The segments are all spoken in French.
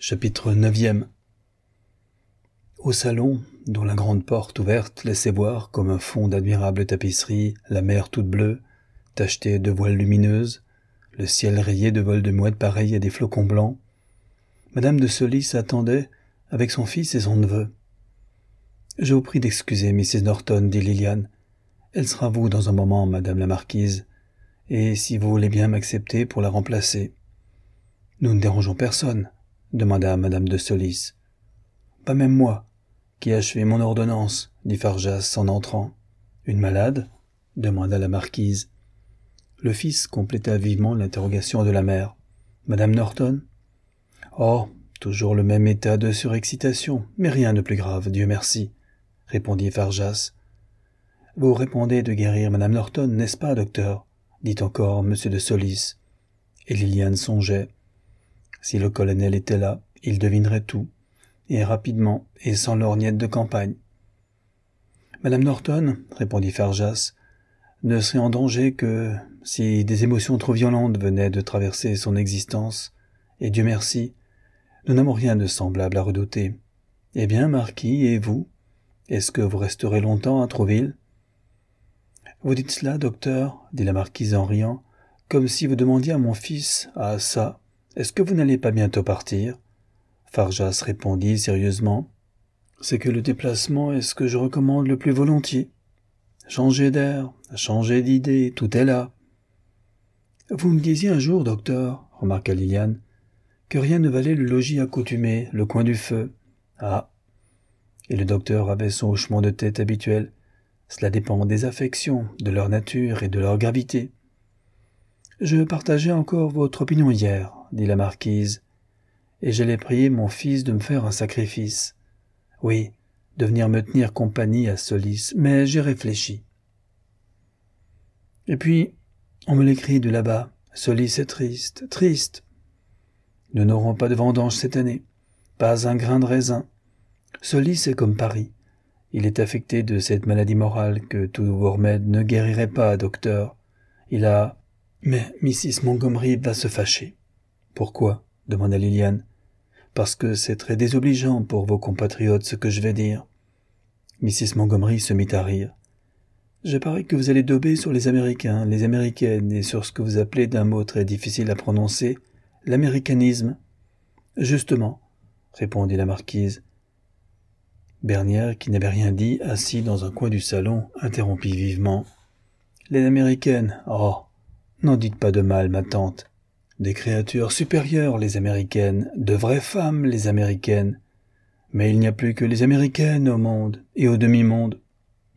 Chapitre 9. Au salon, dont la grande porte ouverte laissait voir, comme un fond d'admirable tapisserie, la mer toute bleue, tachetée de voiles lumineuses, le ciel rayé de vols de mouettes pareils à des flocons blancs, Madame de Solis attendait, avec son fils et son neveu. « Je vous prie d'excuser Mrs. Norton, dit Lilian. Elle sera vous dans un moment, Madame la Marquise, et si vous voulez bien m'accepter pour la remplacer. »« Nous ne dérangeons personne, » demanda Madame de Solis. « Pas même moi, qui ai achevé mon ordonnance, » dit Farjas en entrant. « Une malade ?» demanda la marquise. Le fils compléta vivement l'interrogation de la mère. « Madame Norton ?»« Oh, toujours le même état de surexcitation, mais rien de plus grave, Dieu merci, » répondit Farjas. « Vous répondez de guérir Madame Norton, n'est-ce pas, docteur ?» dit encore Monsieur de Solis. Et Lilian songeait. Si le colonel était là, il devinerait tout, et rapidement, et sans lorgnette de campagne. « Madame Norton, » répondit Farjas, « ne serait en danger que si des émotions trop violentes venaient de traverser son existence, et Dieu merci, nous n'avons rien de semblable à redouter. Eh bien, marquis, et vous? Est-ce que vous resterez longtemps à Trouville ?»« Vous dites cela, docteur, » dit la marquise en riant, « comme si vous demandiez à mon fils, ah ça, est-ce que vous n'allez pas bientôt partir ?» Farjas répondit sérieusement, « C'est que le déplacement est ce que je recommande le plus volontiers. Changer d'air, changer d'idée, tout est là. »« Vous me disiez un jour, docteur, » remarqua Lilian, « que rien ne valait le logis accoutumé, le coin du feu. » « Ah !» Et le docteur avait son hochement de tête habituel. « Cela dépend des affections, de leur nature et de leur gravité. »« Je partageais encore votre opinion hier, » dit la marquise, « et j'allais prier mon fils de me faire un sacrifice. Oui, de venir me tenir compagnie à Solis, mais j'ai réfléchi. Et puis, on me l'écrit de là-bas, Solis est triste, triste. Nous n'aurons pas de vendange cette année, pas un grain de raisin. Solis est comme Paris. Il est affecté de cette maladie morale que tous vos remèdes ne guériraient pas, docteur. Il a... Mais Mrs. Montgomery va se fâcher. « Pourquoi ?» demanda Lilian. « Parce que c'est très désobligeant pour vos compatriotes ce que je vais dire. » Mrs. Montgomery se mit à rire. « Je parie que vous allez dauber sur les Américains, les Américaines et sur ce que vous appelez d'un mot très difficile à prononcer, l'américanisme. »« Justement, » répondit la marquise. Bernière, qui n'avait rien dit, assis dans un coin du salon, interrompit vivement. « Les Américaines, oh, n'en dites pas de mal, ma tante. Des créatures supérieures, les Américaines, de vraies femmes, les Américaines. Mais il n'y a plus que les Américaines au monde et au demi-monde. »« Merci, »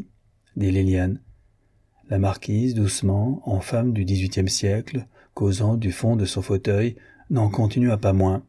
dit Lilian. La marquise, doucement, en femme du XVIIIe siècle, causant du fond de son fauteuil, n'en continua pas moins.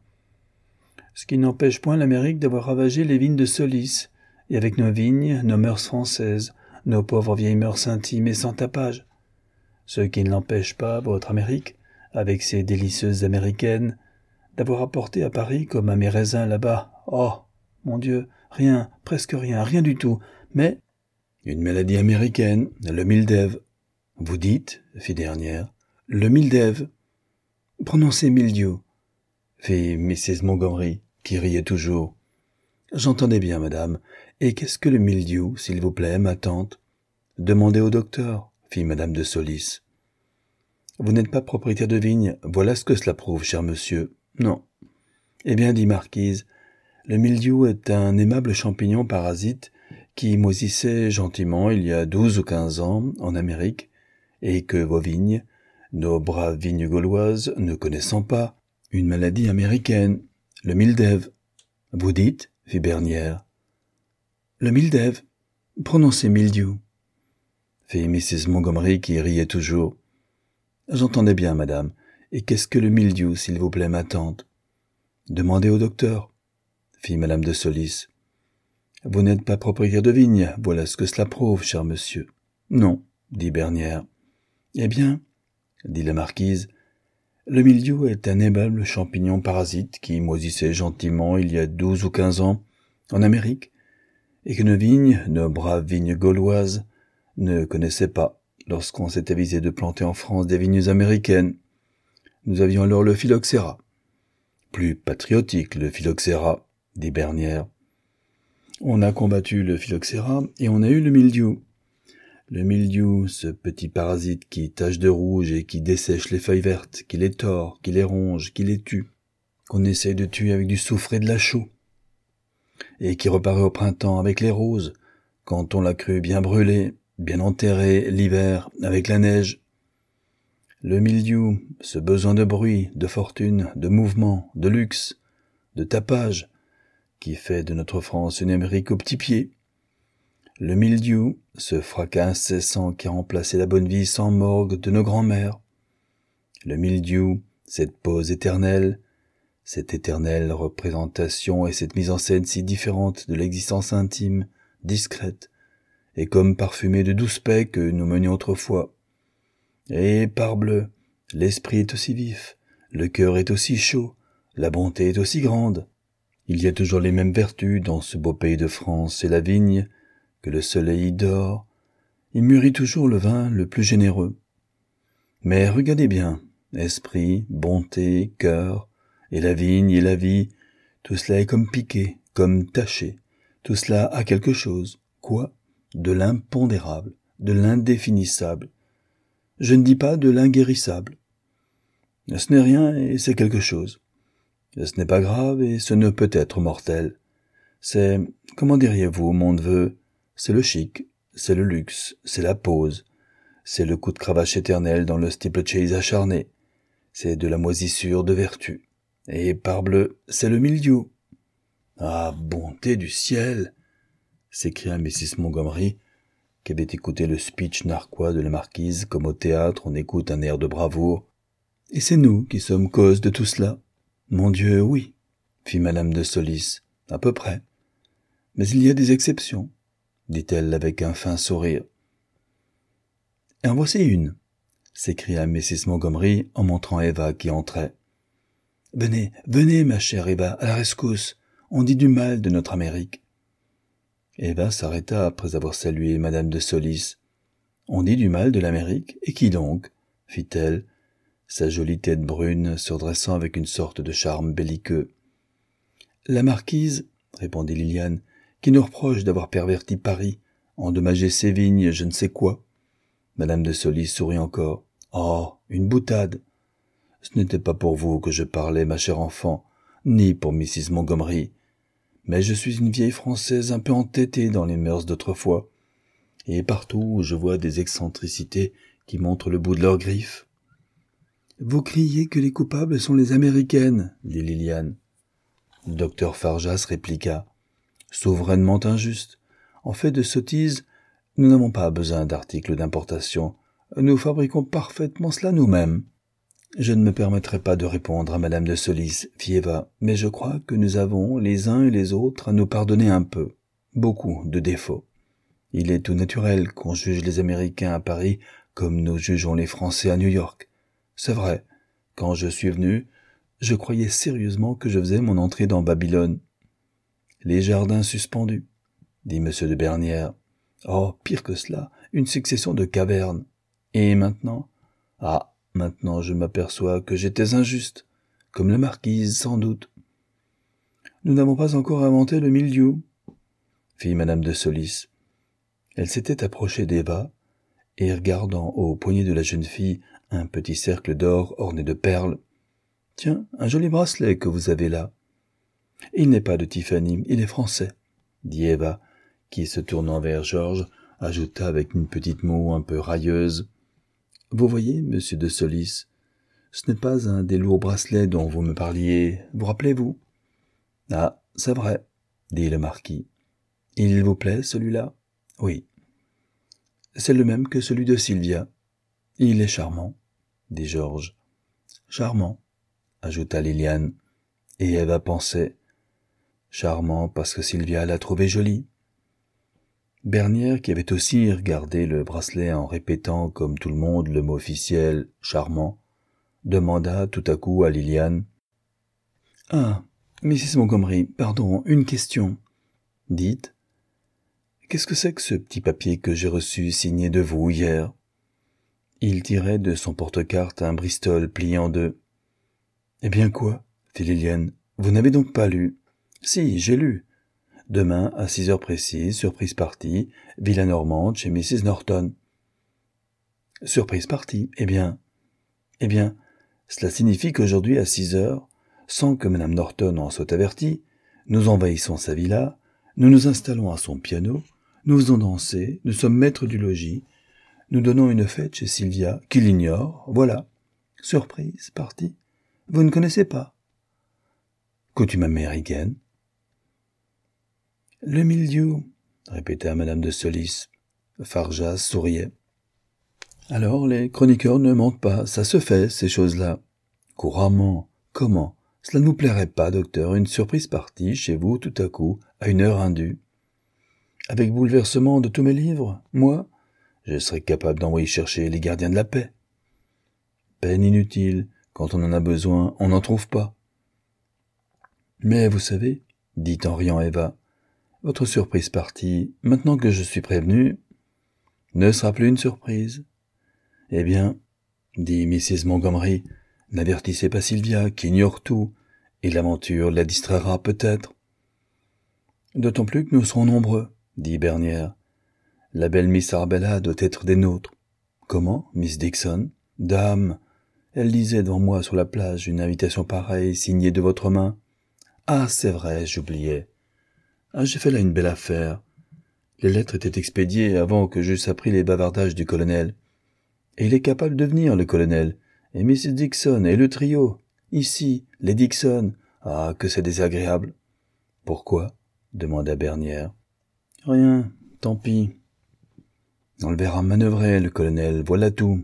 Ce qui n'empêche point l'Amérique d'avoir ravagé les vignes de Solis, et avec nos vignes, nos mœurs françaises, nos pauvres vieilles mœurs intimes et sans tapage. Ce qui ne l'empêche pas, votre Amérique, avec ses délicieuses américaines, d'avoir apporté à Paris comme à mes raisins là-bas. Oh, mon Dieu, rien, presque rien, rien du tout, mais... Une maladie américaine, le mildev. Vous dites, fit Dernière, le mildev. Prononcez mildiou, fit Mrs. Montgomery, qui riait toujours. J'entendais bien, madame. Et qu'est-ce que le mildiou, s'il vous plaît, ma tante? Demandez au docteur, fit madame de Solis. Vous n'êtes pas propriétaire de vigne, voilà ce que cela prouve, cher monsieur. Non. Eh bien, dit marquise, le mildiou est un aimable champignon parasite qui moisissait gentiment il y a 12 ou 15 ans en Amérique, et que vos vignes, nos braves vignes gauloises, ne connaissant pas, une maladie américaine, le mildev. Vous dites, fit Bernière. Le mildev. Prononcez mildiou, fit Mrs. Montgomery qui riait toujours. J'entendais bien, madame. Et qu'est-ce que le mildiou, s'il vous plaît, ma tante? Demandez au docteur, fit madame de Solis. Vous n'êtes pas propriétaire de vigne, voilà ce que cela prouve, cher monsieur. Non, dit Bernière. Eh bien, dit la marquise, le mildiou est un aimable champignon parasite qui moisissait gentiment il y a 12 ou 15 ans en Amérique, et que nos vignes, nos braves vignes gauloises, ne connaissaient pas lorsqu'on s'est avisé de planter en France des vignes américaines. Nous avions alors le phylloxéra. Plus patriotique, le phylloxéra, dit Bernière. On a combattu le phylloxéra et on a eu le mildiou. Le mildiou, ce petit parasite qui tache de rouge et qui dessèche les feuilles vertes, qui les tord, qui les ronge, qui les tue, qu'on essaye de tuer avec du soufre et de la chaux, et qui reparaît au printemps avec les roses, quand on l'a cru bien brûlé, bien enterré l'hiver avec la neige. Le mildiou, ce besoin de bruit, de fortune, de mouvement, de luxe, de tapage, qui fait de notre France une Amérique au petit pied. Le mildiou, ce fracas incessant qui a remplacé la bonne vie sans morgue de nos grands-mères. Le mildiou, cette pause éternelle, cette éternelle représentation et cette mise en scène si différente de l'existence intime, discrète, et comme parfumée de douce paix que nous menions autrefois. Et parbleu, l'esprit est aussi vif, le cœur est aussi chaud, la bonté est aussi grande. Il y a toujours les mêmes vertus dans ce beau pays de France et la vigne, que le soleil y dort, il mûrit toujours le vin le plus généreux. Mais regardez bien, esprit, bonté, cœur, et la vigne et la vie, tout cela est comme piqué, comme taché, tout cela a quelque chose, quoi? De l'impondérable, de l'indéfinissable. Je ne dis pas de l'inguérissable. Ce n'est rien et c'est quelque chose. Ce n'est pas grave et ce ne peut être mortel. C'est, comment diriez-vous, mon neveu, c'est le chic, c'est le luxe, c'est la pose, c'est le coup de cravache éternel dans le steeplechase acharné, c'est de la moisissure de vertu. Et parbleu, c'est le mildiou. Ah, bonté du ciel! S'écria Mrs. Montgomery, qui avait écouté le speech narquois de la marquise comme au théâtre on écoute un air de bravoure. Et c'est nous qui sommes cause de tout cela. Mon Dieu, oui, fit madame de Solis, à peu près. Mais il y a des exceptions, dit-elle avec un fin sourire. En voici une, s'écria Mrs. Montgomery en montrant Eva qui entrait. Venez, venez, ma chère Eva, à la rescousse, on dit du mal de notre Amérique. Eva s'arrêta après avoir salué madame de Solis. On dit du mal de l'Amérique, et qui donc? Fit-elle, sa jolie tête brune se redressant avec une sorte de charme belliqueux. La marquise, répondit Liliane, qui nous reproche d'avoir perverti Paris, endommagé ses vignes, je ne sais quoi. Madame de Solis sourit encore. Oh, une boutade. Ce n'était pas pour vous que je parlais, ma chère enfant, ni pour Mrs. Montgomery. Mais je suis une vieille Française un peu entêtée dans les mœurs d'autrefois, et partout où je vois des excentricités qui montrent le bout de leurs griffes. Vous criez que les coupables sont les Américaines, dit Liliane. Le docteur Farjas répliqua. Souverainement injuste. En fait de sottise, nous n'avons pas besoin d'articles d'importation. Nous fabriquons parfaitement cela nous-mêmes. Je ne me permettrai pas de répondre à madame de Solis, fit Eva, mais je crois que nous avons, les uns et les autres, à nous pardonner un peu, beaucoup de défauts. Il est tout naturel qu'on juge les Américains à Paris comme nous jugeons les Français à New York. C'est vrai, quand je suis venu, je croyais sérieusement que je faisais mon entrée dans Babylone. Les jardins suspendus, dit M. de Bernière. Oh, pire que cela, une succession de cavernes. Et maintenant? Ah, maintenant je m'aperçois que j'étais injuste, comme la marquise sans doute. Nous n'avons pas encore inventé le mildiou, fit madame de Solis. Elle s'était approchée d'Eva, et regardant au poignet de la jeune fille un petit cercle d'or orné de perles. Tiens, un joli bracelet que vous avez là. Il n'est pas de Tiffany, il est français, dit Eva, qui, se tournant vers Georges, ajouta avec une petite moue un peu railleuse. Vous voyez, monsieur de Solis, ce n'est pas un des lourds bracelets dont vous me parliez, vous rappelez-vous? Ah, c'est vrai, dit le marquis. Il vous plaît, celui-là? Oui. C'est le même que celui de Sylvia. Il est charmant, dit Georges. Charmant, ajouta Liliane, et Eva pensait. Charmant parce que Sylvia l'a trouvé joli. Bernière, qui avait aussi regardé le bracelet en répétant comme tout le monde le mot officiel « charmant », demanda tout à coup à Liliane. « Ah, Mrs. Montgomery, pardon, une question. Dites, qu'est-ce que c'est que ce petit papier que j'ai reçu signé de vous hier ?» Il tirait de son porte-carte un Bristol plié en deux. « Eh bien quoi ?» fit Liliane. Vous n'avez donc pas lu? Si, j'ai lu. Demain, à 6 heures précises, surprise partie, Villa Normande chez Mrs. Norton. Surprise partie, eh bien, cela signifie qu'aujourd'hui à 6 heures, sans que Madame Norton en soit avertie, nous envahissons sa villa, nous nous installons à son piano, nous faisons danser, nous sommes maîtres du logis, nous donnons une fête chez Sylvia, qui l'ignore, voilà. Surprise, partie. Vous ne connaissez pas. Coutume américaine. Le milieu, répéta Madame de Solis. Farjas souriait. Alors, les chroniqueurs ne mentent pas, ça se fait, ces choses-là. Couramment. Comment? Cela ne vous plairait pas, docteur, une surprise partie, chez vous, tout à coup, à une heure indue? Avec bouleversement de tous mes livres, moi, je serais capable d'envoyer chercher les gardiens de la paix. Peine inutile, quand on en a besoin, on n'en trouve pas. Mais vous savez, dit en riant Eva, votre surprise partie, maintenant que je suis prévenu, ne sera plus une surprise. Eh bien, dit Mrs. Montgomery, n'avertissez pas Sylvia, qui ignore tout, et l'aventure la distraira peut-être. D'autant plus que nous serons nombreux, dit Bernière. La belle Miss Arbella doit être des nôtres. Comment, Miss Dixon? Dame, elle lisait devant moi sur la plage une invitation pareille, signée de votre main. Ah, c'est vrai, j'oubliais. Ah, j'ai fait là une belle affaire. Les lettres étaient expédiées avant que j'eusse appris les bavardages du colonel. Et il est capable de venir, le colonel. Et Mrs. Dixon et le trio. Ici, les Dixon. Ah, que c'est désagréable. Pourquoi? Demanda Bernière. Rien, tant pis. On le verra manœuvrer, le colonel, voilà tout.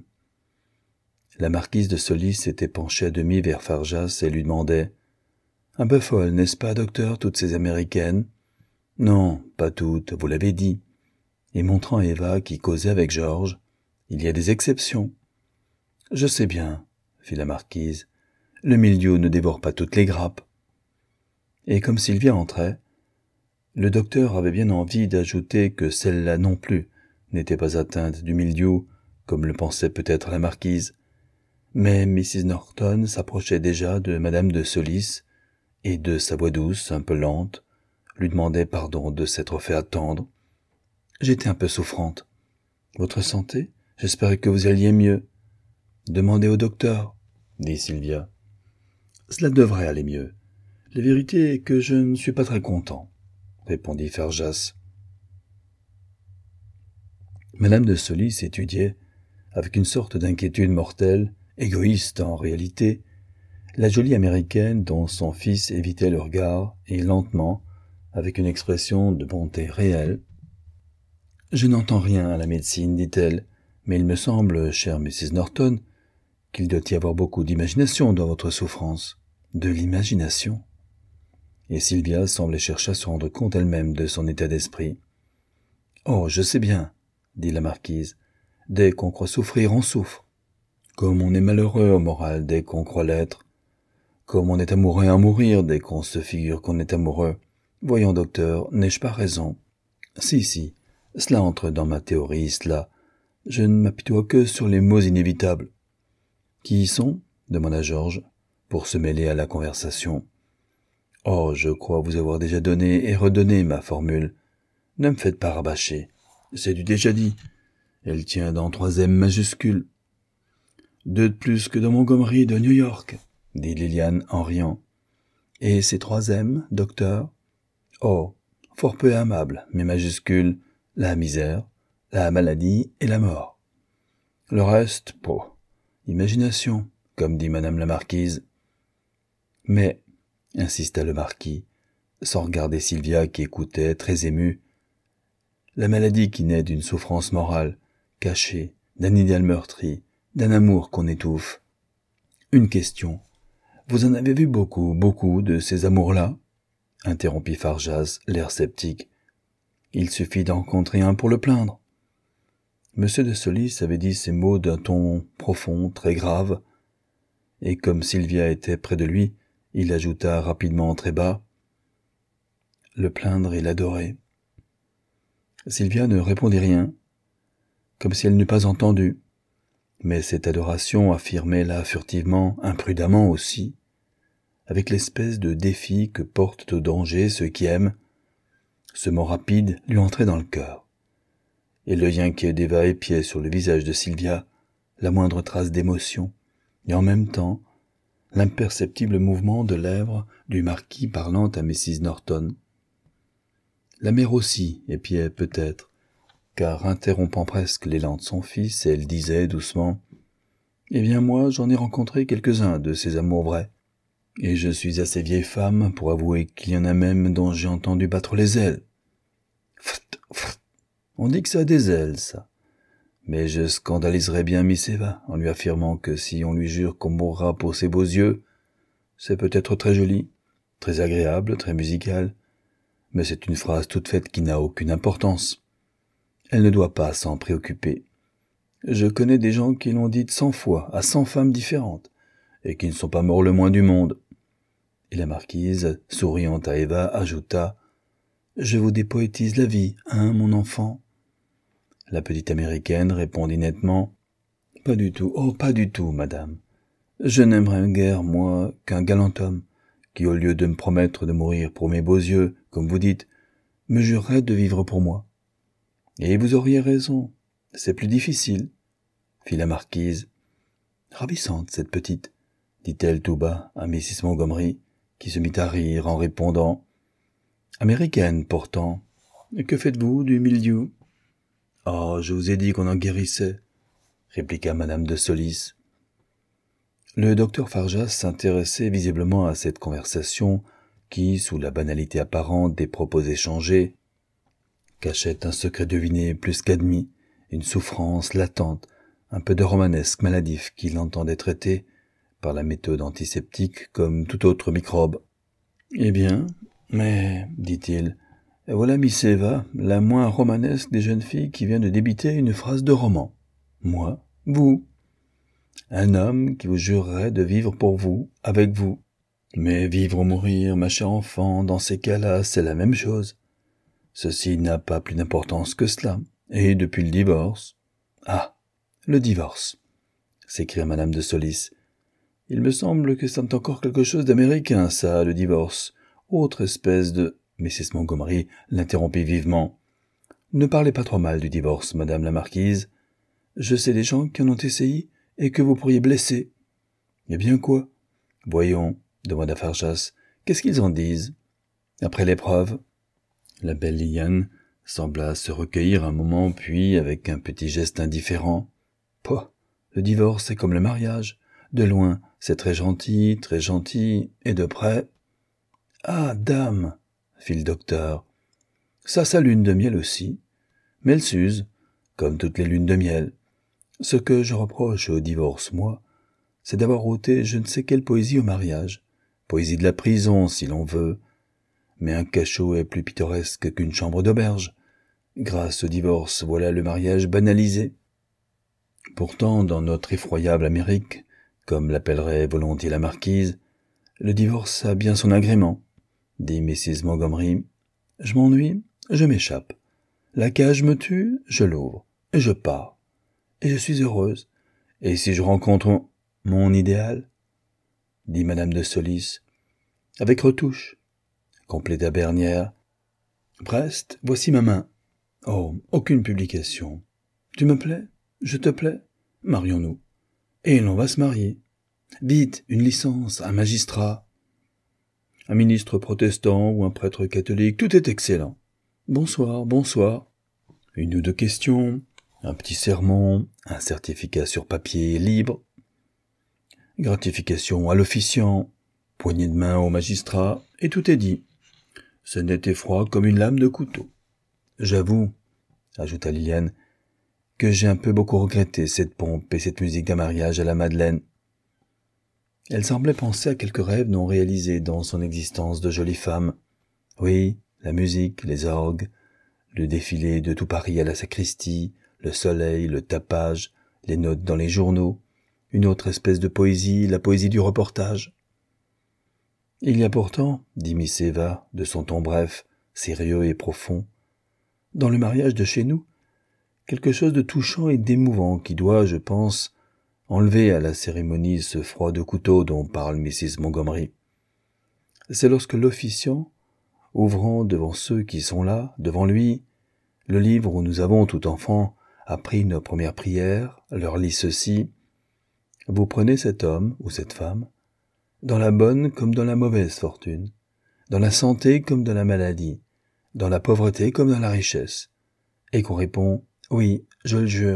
La marquise de Solis s'était penchée à demi vers Farjas et lui demandait « Un peu folle, n'est-ce pas, docteur, toutes ces Américaines ?»« Non, pas toutes, vous l'avez dit. » Et montrant Eva qui causait avec Georges, « Il y a des exceptions. »« Je sais bien, » fit la marquise. « Le milieu ne dévore pas toutes les grappes. » Et comme Sylvia entrait, le docteur avait bien envie d'ajouter que celle-là non plus n'était pas atteinte du milieu, comme le pensait peut-être la marquise. Mais Mrs. Norton s'approchait déjà de Madame de Solis et de sa voix douce, un peu lente, lui demandait pardon de s'être fait attendre. « J'étais un peu souffrante. Votre santé? J'espérais que vous alliez mieux. »« Demandez au docteur, » dit Sylvia. « Cela devrait aller mieux. La vérité est que je ne suis pas très content, » répondit Farjas. Madame de Solis étudiait, avec une sorte d'inquiétude mortelle, égoïste en réalité, la jolie américaine dont son fils évitait le regard et lentement, avec une expression de bonté réelle. « Je n'entends rien à la médecine, dit-elle, mais il me semble, chère Mrs. Norton, qu'il doit y avoir beaucoup d'imagination dans votre souffrance. De l'imagination. » Et Sylvia semblait chercher à se rendre compte elle-même de son état d'esprit. « Oh, je sais bien, » dit la marquise. « Dès qu'on croit souffrir, on souffre. Comme on est malheureux au moral dès qu'on croit l'être. Comme on est amoureux à mourir dès qu'on se figure qu'on est amoureux. Voyons, docteur, n'ai-je pas raison? Si, cela entre dans ma théorie, cela. Je ne m'apitoie que sur les mots inévitables. Qui y sont? Demanda Georges, pour se mêler à la conversation. Oh, je crois vous avoir déjà donné et redonné ma formule. Ne me faites pas rabâcher. C'est du déjà dit. Elle tient dans 3 M majuscules. 2 de plus que dans Montgomery de New York, dit Liliane en riant. Et ces 3 M, docteur? Oh, fort peu aimable, mais majuscules, la misère, la maladie et la mort. Le reste, imagination, comme dit madame la marquise. Mais, insista le marquis, sans regarder Sylvia qui écoutait, très émue, la maladie qui naît d'une souffrance morale, cachée, d'un idéal meurtri, d'un amour qu'on étouffe. Une question. Vous en avez vu beaucoup de ces amours-là? Interrompit Farjas, l'air sceptique. Il suffit d'en rencontrer un pour le plaindre. Monsieur de Solis avait dit ces mots d'un ton profond, très grave, et comme Sylvia était près de lui, il ajouta rapidement très bas. Le plaindre et l'adorer. Sylvia ne répondit rien, comme si elle n'eût pas entendu, mais cette adoration affirmait là furtivement, imprudemment aussi, avec l'espèce de défi que portent au danger ceux qui aiment. Ce mot rapide lui entrait dans le cœur. Et l'œil inquiet d'Eva épiait sur le visage de Sylvia la moindre trace d'émotion, et en même temps l'imperceptible mouvement de lèvres du marquis parlant à Mrs. Norton. La mère aussi épiait peut-être, car interrompant presque l'élan de son fils, elle disait doucement « Eh bien moi, j'en ai rencontré quelques-uns de ces amours vrais, et je suis assez vieille femme pour avouer qu'il y en a même dont j'ai entendu battre les ailes. Pft, pft. On dit que ça a des ailes, ça. Mais je scandaliserais bien Miss Eva en lui affirmant que si on lui jure qu'on mourra pour ses beaux yeux, c'est peut-être très joli, très agréable, très musical, mais c'est une phrase toute faite qui n'a aucune importance. Elle ne doit pas s'en préoccuper. Je connais des gens qui l'ont dite 100 fois à 100 femmes différentes, et qui ne sont pas morts le moins du monde. Et la marquise, souriant à Eva, ajouta « Je vous dépoétise la vie, hein, mon enfant ?» La petite américaine répondit nettement « Pas du tout, oh, pas du tout, madame. Je n'aimerais guère, moi, qu'un galant homme, qui, au lieu de me promettre de mourir pour mes beaux yeux, comme vous dites, me jurerait de vivre pour moi. » Et vous auriez raison, c'est plus difficile, fit la marquise. Ravissante, cette petite, dit-elle tout bas à Mrs. Montgomery, qui se mit à rire en répondant. Américaine, pourtant. Que faites-vous du milieu? Oh, je vous ai dit qu'on en guérissait, répliqua madame de Solis. Le docteur Farjas s'intéressait visiblement à cette conversation qui, sous la banalité apparente des propos échangés, cachait un secret deviné plus qu'admis, une souffrance latente, un peu de romanesque maladif qu'il entendait traiter, par la méthode antiseptique, comme tout autre microbe. « Eh bien, mais, dit-il, voilà Miss Eva, la moins romanesque des jeunes filles qui vient de débiter une phrase de roman. Moi, vous. Un homme qui vous jurerait de vivre pour vous, avec vous. Mais vivre ou mourir, ma chère enfant, dans ces cas-là, c'est la même chose. Ceci n'a pas plus d'importance que cela. Et depuis le divorce... » « Ah, le divorce !» s'écria madame de Solis. « Il me semble que c'est encore quelque chose d'américain, ça, le divorce. Autre espèce de... » Mrs. Montgomery l'interrompit vivement. « Ne parlez pas trop mal du divorce, madame la marquise. Je sais des gens qui en ont essayé et que vous pourriez blesser. »« Eh bien quoi ?»« Voyons, demanda Farjas, qu'est-ce qu'ils en disent ?»« Après l'épreuve ?» La belle Liliane sembla se recueillir un moment, puis, avec un petit geste indifférent, « Pouah, le divorce est comme le mariage. De loin, c'est très gentil, et de près... »« Ah, dame !» fit le docteur. « Ça, sa lune de miel aussi. Mais elle s'use, comme toutes les lunes de miel. Ce que je reproche au divorce, moi, c'est d'avoir ôté je ne sais quelle poésie au mariage. Poésie de la prison, si l'on veut. Mais un cachot est plus pittoresque qu'une chambre d'auberge. Grâce au divorce, voilà le mariage banalisé. Pourtant, dans notre effroyable Amérique, comme l'appellerait volontiers la marquise, le divorce a bien son agrément, dit Mrs. Montgomery. Je m'ennuie, je m'échappe. La cage me tue, je l'ouvre, et je pars. Et je suis heureuse. Et si je rencontre mon idéal, dit madame de Solis, avec retouche, compléta Bernière. Brest, voici ma main. Oh, aucune publication. Tu me plais? Je te plais? Marions-nous. Et l'on va se marier. Vite, une licence, un magistrat. Un ministre protestant ou un prêtre catholique, tout est excellent. Bonsoir, bonsoir. Une ou deux questions, un petit sermon, un certificat sur papier libre. Gratification à l'officiant, poignée de main au magistrat, et tout est dit. Ce n'était froid comme une lame de couteau. J'avoue, ajouta Liliane, que j'ai un peu beaucoup regretté cette pompe et cette musique d'un mariage à la Madeleine. Elle semblait penser à quelques rêves non réalisés dans son existence de jolie femme. Oui, la musique, les orgues, le défilé de tout Paris à la sacristie, le soleil, le tapage, les notes dans les journaux, une autre espèce de poésie, la poésie du reportage. Il y a pourtant, dit Miss Eva, de son ton bref, sérieux et profond, dans le mariage de chez nous, quelque chose de touchant et d'émouvant qui doit, je pense, enlever à la cérémonie ce froid de couteau dont parle Mrs. Montgomery. c'est lorsque l'officiant, ouvrant devant ceux qui sont là, devant lui, le livre où nous avons tout enfant appris nos premières prières, leur lit ceci: vous prenez cet homme ou cette femme, dans la bonne comme dans la mauvaise fortune, dans la santé comme dans la maladie, dans la pauvreté comme dans la richesse, et qu'on répond « oui, je le jure ».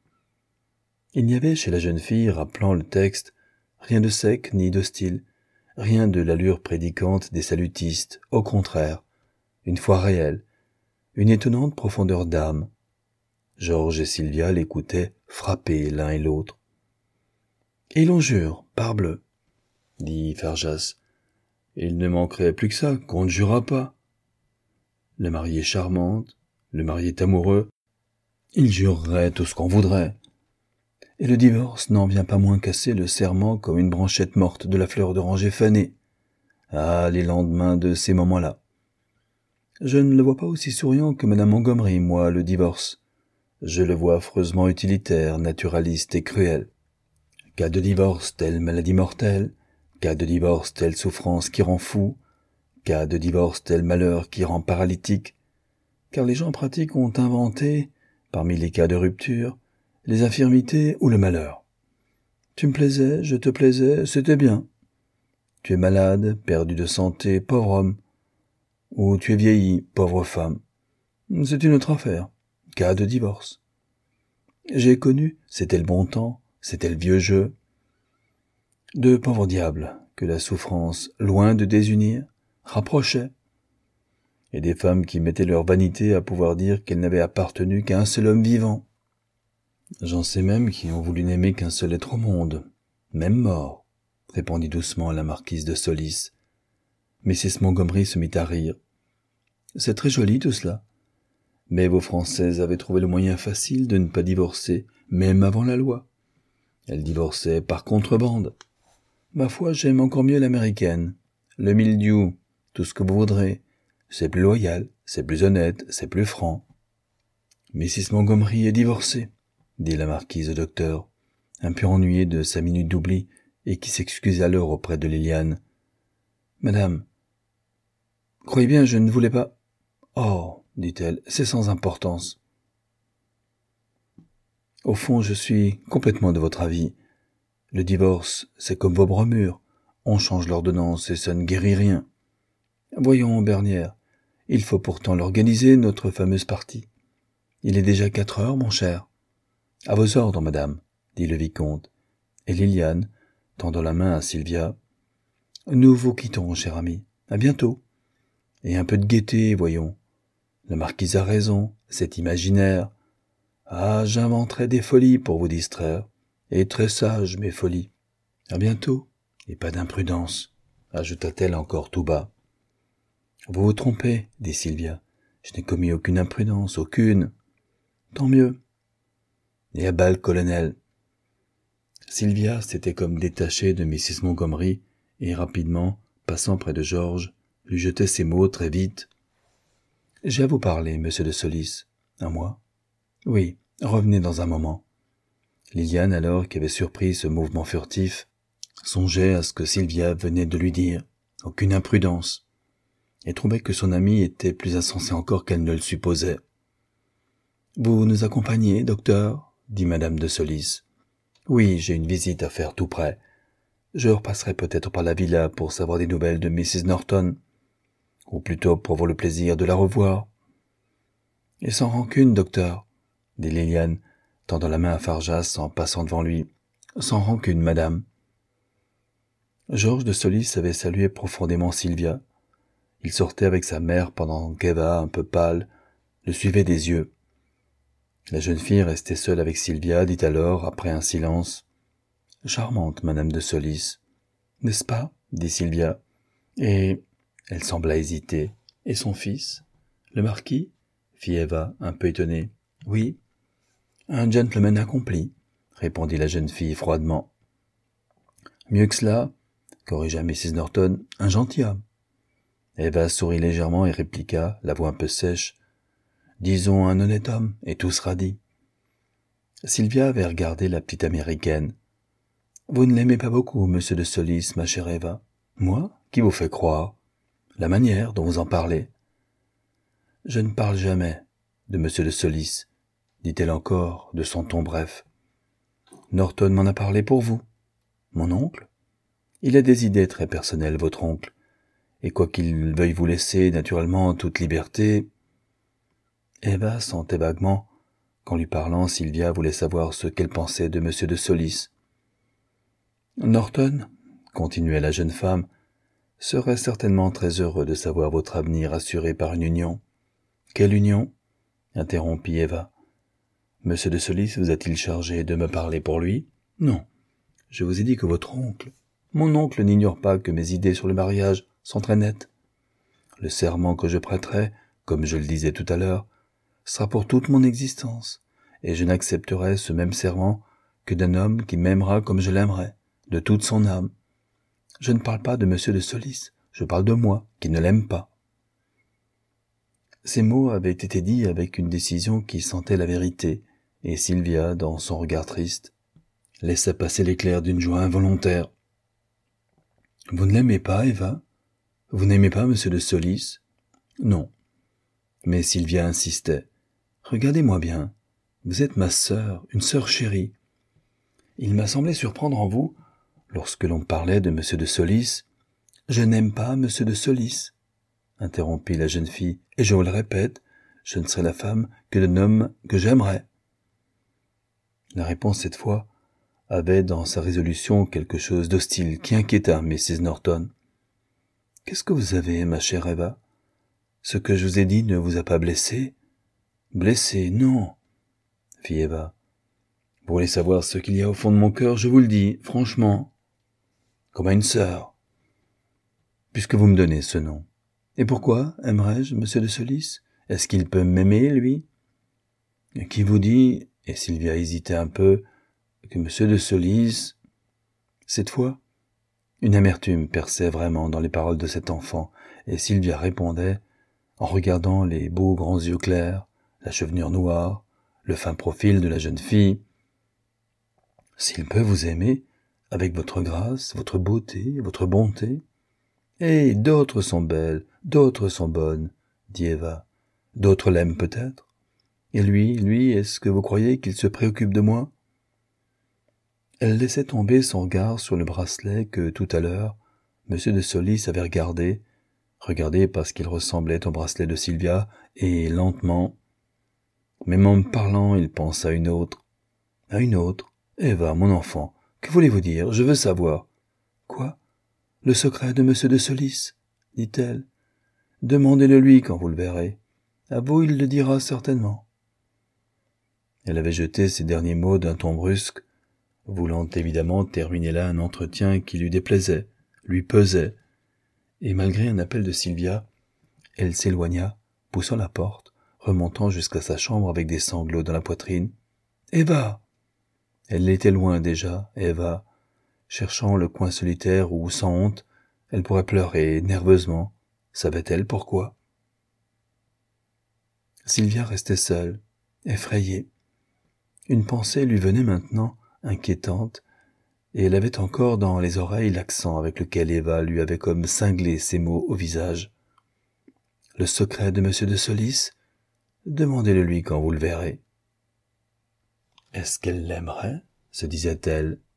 Il n'y avait chez la jeune fille, rappelant le texte, rien de sec ni d'hostile, rien de l'allure prédicante des salutistes, au contraire, une foi réelle, une étonnante profondeur d'âme. Georges et Sylvia l'écoutaient, frappés l'un et l'autre. « Et l'on jure, parbleu !» dit Farjas. « Il ne manquerait plus que ça, qu'on ne jurera pas. Le mari est charmante, le mari est amoureux, il jurerait tout ce qu'on voudrait. Et le divorce n'en vient pas moins casser le serment comme une branchette morte de la fleur d'oranger fanée. Ah, les lendemains de ces moments-là. Je ne le vois pas aussi souriant que Madame Montgomery, moi, le divorce. Je le vois affreusement utilitaire, naturaliste et cruel. Cas de divorce, telle maladie mortelle. Cas de divorce, telle souffrance qui rend fou. Cas de divorce, tel malheur qui rend paralytique. Car les gens pratiques ont inventé, parmi les cas de rupture, les infirmités ou le malheur. Tu me plaisais, je te plaisais, c'était bien. Tu es malade, perdu de santé, pauvre homme. Ou tu es vieilli, pauvre femme. C'est une autre affaire. Cas de divorce. J'ai connu, c'était le bon temps, c'était le vieux jeu. De pauvres diables que la souffrance, loin de désunir, rapprochait. Et des femmes qui mettaient leur vanité à pouvoir dire qu'elles n'avaient appartenu qu'à un seul homme vivant. J'en sais même qui ont voulu n'aimer qu'un seul être au monde, même mort, répondit doucement la marquise de Solis. Mrs. Montgomery se mit à rire. C'est très joli tout cela. Mais vos Françaises avaient trouvé le moyen facile de ne pas divorcer, même avant la loi. Elles divorçaient par contrebande. Ma foi, j'aime encore mieux l'américaine. Le mildiou, tout ce que vous voudrez. C'est plus loyal, c'est plus honnête, c'est plus franc. Mrs. Montgomery est divorcée, dit la marquise au docteur, un peu ennuyée de sa minute d'oubli, et qui s'excusa alors auprès de Liliane. Madame, croyez bien, je ne voulais pas... Oh, dit-elle, c'est sans importance. Au fond, je suis complètement de votre avis. Le divorce, c'est comme vos bromures. On change l'ordonnance et ça ne guérit rien. Voyons, Bernière, il faut pourtant l'organiser, notre fameuse partie. Il est déjà 4 heures, mon cher. À vos ordres, madame, dit le vicomte. Et Liliane, tendant la main à Sylvia. Nous vous quittons, cher ami. À bientôt. Et un peu de gaieté, voyons. La marquise a raison, c'est imaginaire. Ah, j'inventerai des folies pour vous distraire. Et très sages, mes folies. À bientôt. Et pas d'imprudence, ajouta-t-elle encore tout bas. Vous vous trompez, dit Sylvia. Je n'ai commis aucune imprudence, aucune. Tant mieux. Et à bas le colonel. Sylvia s'était comme détachée de Mrs. Montgomery et rapidement, passant près de Georges, lui jetait ces mots très vite. « J'ai à vous parler, monsieur de Solis. »« À moi ?»« Oui, revenez dans un moment. » Liliane, alors qui avait surpris ce mouvement furtif, songeait à ce que Sylvia venait de lui dire. Aucune imprudence. Et trouvait que son amie était plus insensée encore qu'elle ne le supposait. « Vous nous accompagnez, docteur ?» dit madame de Solis. « Oui, j'ai une visite à faire tout près. Je repasserai peut-être par la villa pour savoir des nouvelles de Mrs. Norton, ou plutôt pour avoir le plaisir de la revoir. »« Et sans rancune, docteur, » dit Liliane, tendant la main à Farjas en passant devant lui. « Sans rancune, madame. » Georges de Solis avait salué profondément Sylvia. Il sortait avec sa mère pendant qu'Eva, un peu pâle, le suivait des yeux. La jeune fille, restée seule avec Sylvia, dit alors, après un silence, « Charmante, madame de Solis. »« N'est-ce pas ?» dit Sylvia. « Et... » elle sembla hésiter. « Et son fils ? Le marquis ?» fit Eva, un peu étonnée. « Oui. »« Un gentleman accompli, » répondit la jeune fille froidement. « Mieux que cela, » corrigea Mrs. Norton, « un gentilhomme. » Eva sourit légèrement et répliqua, la voix un peu sèche, « Disons un honnête homme, et tout sera dit. » Sylvia avait regardé la petite américaine. « Vous ne l'aimez pas beaucoup, monsieur de Solis, ma chère Eva. Moi? Qui vous fait croire? La manière dont vous en parlez. Je ne parle jamais de M. de Solis, dit-elle encore de son ton bref. Norton m'en a parlé pour vous. Mon oncle? Il a des idées très personnelles, votre oncle, et quoiqu'il veuille vous laisser naturellement toute liberté... Eva sentait vaguement qu'en lui parlant, Sylvia voulait savoir ce qu'elle pensait de M. de Solis. Norton, continuait la jeune femme, serait certainement très heureux de savoir votre avenir assuré par une union. Quelle union? Interrompit Eva. M. de Solis vous a-t-il chargé de me parler pour lui? Non. Je vous ai dit que votre oncle... Mon oncle n'ignore pas que mes idées sur le mariage sont très nettes. Le serment que je prêterai, comme je le disais tout à l'heure, sera pour toute mon existence, et je n'accepterai ce même serment que d'un homme qui m'aimera comme je l'aimerai, de toute son âme. Je ne parle pas de M. de Solis, je parle de moi, qui ne l'aime pas. Ces mots avaient été dits avec une décision qui sentait la vérité, et Sylvia, dans son regard triste, laissa passer l'éclair d'une joie involontaire. « Vous ne l'aimez pas, Eva? Vous n'aimez pas M. de Solis? »« Non. » Mais Sylvia insistait. « Regardez-moi bien. Vous êtes ma sœur, une sœur chérie. Il m'a semblé surprendre en vous, lorsque l'on parlait de M. de Solis. Je n'aime pas M. de Solis, interrompit la jeune fille, et je vous le répète, je ne serai la femme que d'un homme que j'aimerais. La réponse cette fois avait dans sa résolution quelque chose d'hostile qui inquiéta Mrs. Norton. « Qu'est-ce que vous avez, ma chère Eva? Ce que je vous ai dit ne vous a pas blessé? »« Blessé, non, » fit Eva. « Vous voulez savoir ce qu'il y a au fond de mon cœur, je vous le dis, franchement, comme à une sœur, puisque vous me donnez ce nom. Et pourquoi aimerais-je M. de Solis? Est-ce qu'il peut m'aimer, lui? Et qui vous dit, et Sylvia hésitait un peu, que M. de Solis... » Cette fois, une amertume perçait vraiment dans les paroles de cet enfant, et Sylvia répondait, en regardant les beaux grands yeux clairs, la chevelure noire, le fin profil de la jeune fille. « S'il peut vous aimer, avec votre grâce, votre beauté, votre bonté... »« Eh, d'autres sont belles, d'autres sont bonnes, » dit Eva. « D'autres l'aiment peut-être. Et lui, est-ce que vous croyez qu'il se préoccupe de moi ?» Elle laissait tomber son regard sur le bracelet que, tout à l'heure, M. de Solis avait regardé parce qu'il ressemblait au bracelet de Sylvia, et lentement, même en me parlant, il pense à une autre. À une autre? Eva, mon enfant, que voulez-vous dire? Je veux savoir. Quoi? Le secret de M. de Solis, dit-elle. Demandez-le lui quand vous le verrez. À vous, il le dira certainement. Elle avait jeté ces derniers mots d'un ton brusque, voulant évidemment terminer là un entretien qui lui déplaisait, lui pesait, et malgré un appel de Sylvia, elle s'éloigna, poussant la porte, remontant jusqu'à sa chambre avec des sanglots dans la poitrine. « Eva !» Elle était loin déjà, Eva, cherchant le coin solitaire où, sans honte, elle pourrait pleurer nerveusement. Savait-elle pourquoi? Sylvia restait seule, effrayée. Une pensée lui venait maintenant, inquiétante, et elle avait encore dans les oreilles l'accent avec lequel Eva lui avait comme cinglé ces mots au visage. « Le secret de M. de Solis? Demandez-le lui quand vous le verrez. » Est-ce qu'elle l'aimerait? Se disait-elle.